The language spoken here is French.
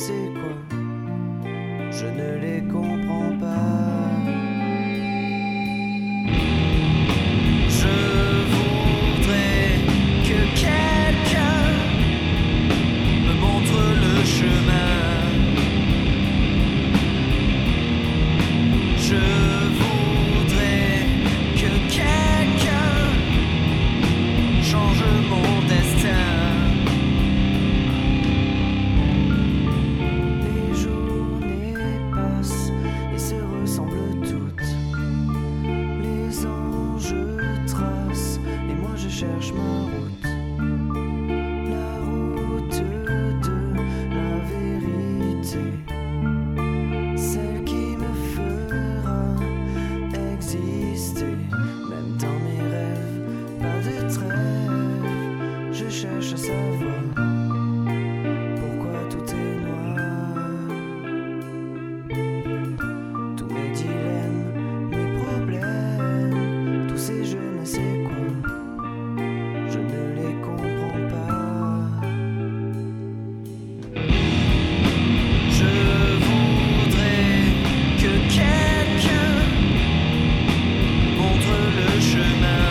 sais quoi, je ne les comprends pas. Je voudrais que quelqu'un me montre le chemin. Je voudrais que quelqu'un change mon destin. Les journées passent et se ressemblent toutes. Les anges tracent et moi je cherche ma route. La route de la vérité, celle qui me fera exister. Même dans mes rêves, pas de trêve, je cherche à savoir pourquoi tout est noir. Tous mes dilemmes, mes problèmes, tous ces je ne sais quoi, je ne les comprends pas. Je voudrais que quelqu'un montre le chemin.